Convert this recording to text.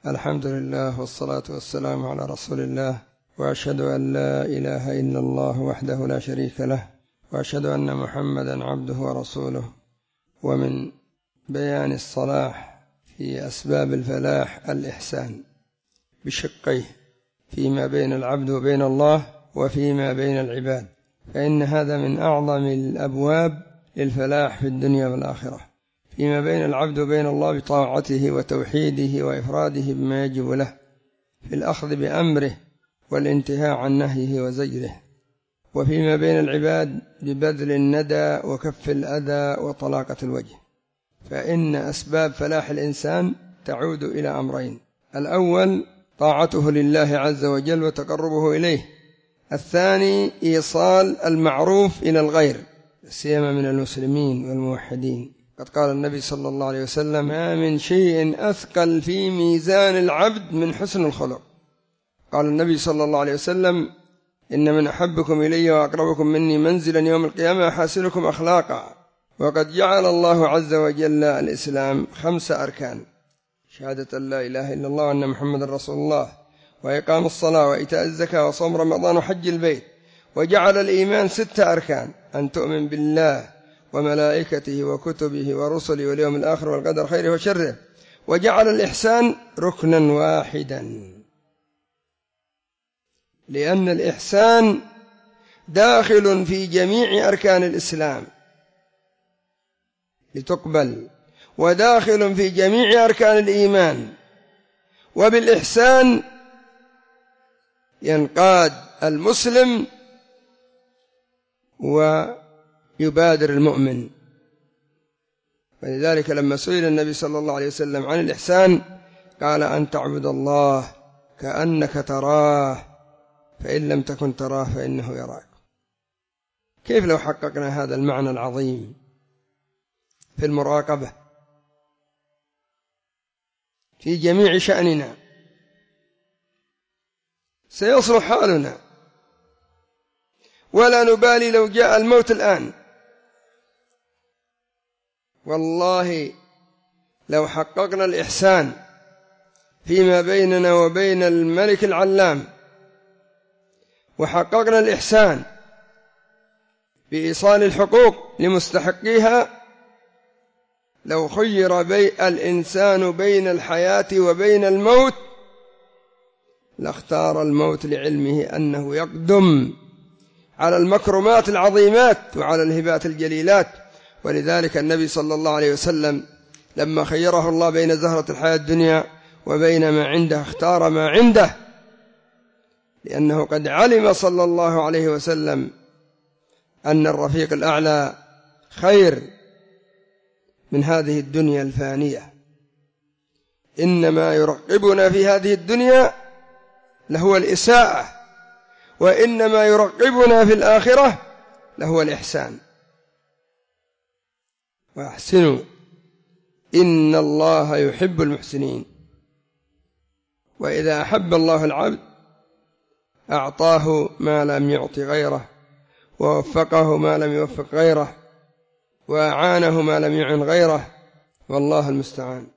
الحمد لله والصلاة والسلام على رسول الله، وأشهد أن لا إله إلا الله وحده لا شريك له، وأشهد أن محمدا عبده ورسوله. ومن بيان الصلاح في أسباب الفلاح الإحسان بشقيه، فيما بين العبد وبين الله وفيما بين العباد، فإن هذا من أعظم الأبواب للفلاح في الدنيا والآخرة، فيما بين العبد وبين الله بطاعته وتوحيده وإفراده بما يجب له في الأخذ بأمره والانتهاء عن نهيه وزجره، وفيما بين العباد ببذل الندى وكف الأذى وطلاقة الوجه. فإن أسباب فلاح الإنسان تعود إلى أمرين: الأول طاعته لله عز وجل وتقربه إليه، الثاني إيصال المعروف إلى الغير سيما من المسلمين والموحدين. قد قال النبي صلى الله عليه وسلم: ما من شيء أثقل في ميزان العبد من حسن الخلق. قال النبي صلى الله عليه وسلم: إن من أحبكم إلي وأقربكم مني منزلا يوم القيامة أحاسنكم أخلاقا. وقد جعل الله عز وجل الإسلام 5 أركان: شهادة أن لا إله إلا الله وأن محمد رسول الله، وإقام الصلاة، وإيتاء الزكاة، وصوم رمضان، وحج البيت. وجعل الإيمان 6 أركان: أن تؤمن بالله وملائكته وكتبه ورسله واليوم الآخر والقدر خيره وشره. وجعل الإحسان ركنا واحدا، لأن الإحسان داخل في جميع أركان الإسلام لتقبل، وداخل في جميع أركان الإيمان، وبالإحسان ينقاد المسلم ويبادر المؤمن. ولذلك لما سئل النبي صلى الله عليه وسلم عن الإحسان قال: أن تعبد الله كأنك تراه فإن لم تكن تراه فإنه يراك. كيف لو حققنا هذا المعنى العظيم في المراقبة في جميع شأننا، سيصلح حالنا، ولا نبالي لو جاء الموت الآن. والله لو حققنا الإحسان فيما بيننا وبين الملك العلام، وحققنا الإحسان بإيصال الحقوق لمستحقيها، لو خير الإنسان بين الحياة وبين الموت لاختار الموت، لعلمه أنه يقدم على المكرمات العظيمات وعلى الهبات الجليلات. ولذلك النبي صلى الله عليه وسلم لما خيره الله بين زهرة الحياة الدنيا وبين ما عنده اختار ما عنده، لأنه قد علم صلى الله عليه وسلم أن الرفيق الأعلى خير من هذه الدنيا الفانية. إنما يرقبنا في هذه الدنيا لهو الإساءة، وإنما يرقبنا في الآخرة لهو الإحسان. وأحسنوا إن الله يحب المحسنين. وإذا أحب الله العبد أعطاه ما لم يعط غيره، ووفقه ما لم يوفق غيره، وأعانه ما لم يعن غيره، والله المستعان.